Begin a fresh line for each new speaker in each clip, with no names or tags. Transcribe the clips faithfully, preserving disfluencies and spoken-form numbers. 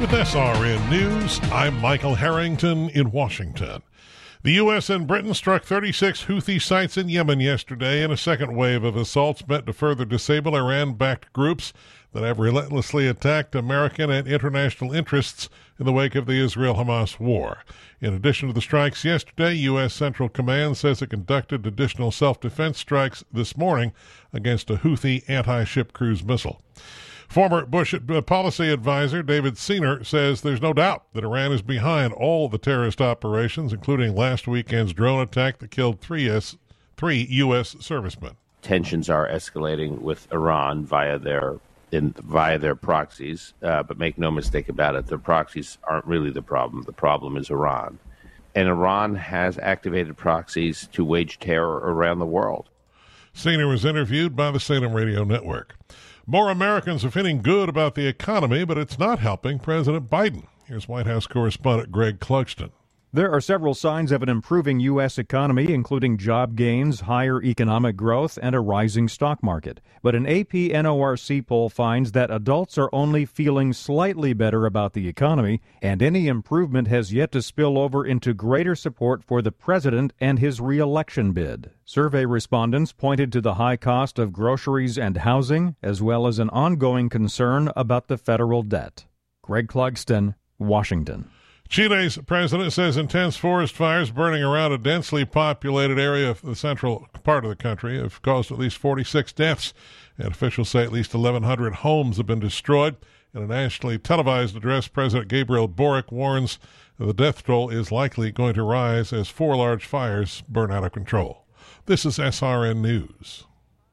With S R N News, I'm Michael Harrington in Washington. The U S and Britain struck thirty-six Houthi sites in Yemen yesterday in a second wave of assaults meant to further disable Iran-backed groups that have relentlessly attacked American and international interests in the wake of the Israel-Hamas war. In addition to the strikes yesterday, U S Central Command says it conducted additional self-defense strikes this morning against a Houthi anti-ship cruise missile. Former Bush policy advisor David Seener says there's no doubt that Iran is behind all the terrorist operations, including last weekend's drone attack that killed three, S, three U S servicemen.
Tensions are escalating with Iran via their in, via their proxies, uh, but make no mistake about it, their proxies aren't really the problem. The problem is Iran. And Iran has activated proxies to wage terror around the world.
Seener was interviewed by the Salem Radio Network. More Americans are feeling good about the economy, but it's not helping President Biden. Here's White House correspondent Greg Clugston.
There are several signs of an improving U S economy, including job gains, higher economic growth, and a rising stock market. But an A P N O R C poll finds that adults are only feeling slightly better about the economy, and any improvement has yet to spill over into greater support for the president and his re-election bid. Survey respondents pointed to the high cost of groceries and housing, as well as an ongoing concern about the federal debt. Greg Clugston, Washington.
Chile's president says intense forest fires burning around a densely populated area of the central part of the country have caused at least forty-six deaths, and officials say at least eleven hundred homes have been destroyed. In a nationally televised address, President Gabriel Boric warns that the death toll is likely going to rise as four large fires burn out of control. This is S R N News.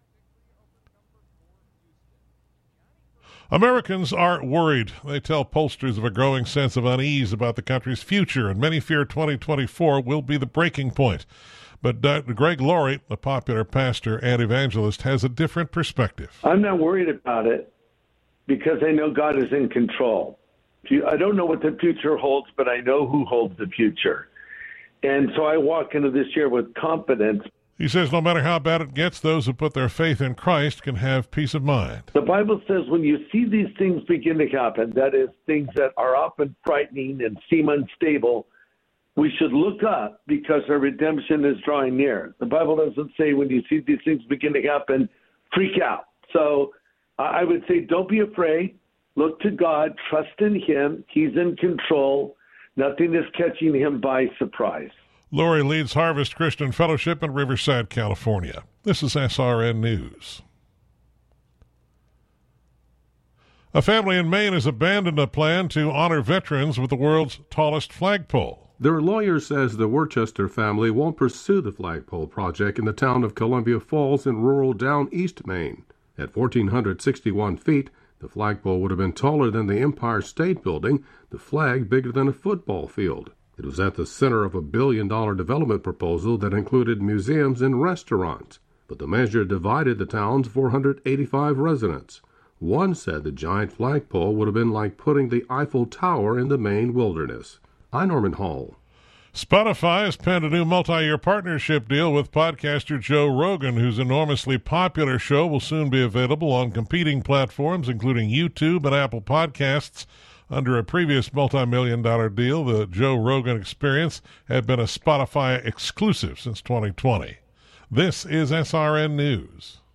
Americans are worried. They tell pollsters of a growing sense of unease about the country's future, and many fear twenty twenty-four will be the breaking point. But Doctor Greg Laurie, a popular pastor and evangelist, has a different perspective.
I'm not worried about it because I know God is in control. I don't know what the future holds, but I know who holds the future. And so I walk into this year with confidence.
He says no matter how bad it gets, those who put their faith in Christ can have peace of mind.
The Bible says when you see these things begin to happen, that is, things that are often frightening and seem unstable, we should look up because our redemption is drawing near. The Bible doesn't say when you see these things begin to happen, freak out. So I would say don't be afraid. Look to God. Trust in Him. He's in control. Nothing is catching Him by surprise.
Laurie leads Harvest Christian Fellowship in Riverside, California. This is S R N News. A family in Maine has abandoned a plan to honor veterans with the world's tallest flagpole.
Their lawyer says the Worcester family won't pursue the flagpole project in the town of Columbia Falls in rural Down East Maine. At one thousand four hundred sixty-one feet, the flagpole would have been taller than the Empire State Building, the flag bigger than a football field. It was at the center of a billion-dollar development proposal that included museums and restaurants, but the measure divided the town's four hundred eighty-five residents. One said the giant flagpole would have been like putting the Eiffel Tower in the Maine wilderness. I'm Norman Hall.
Spotify has penned a new multi-year partnership deal with podcaster Joe Rogan, whose enormously popular show will soon be available on competing platforms, including YouTube and Apple Podcasts. Under a previous multi-million dollar deal, the Joe Rogan Experience had been a Spotify exclusive since twenty twenty. This is S R N News.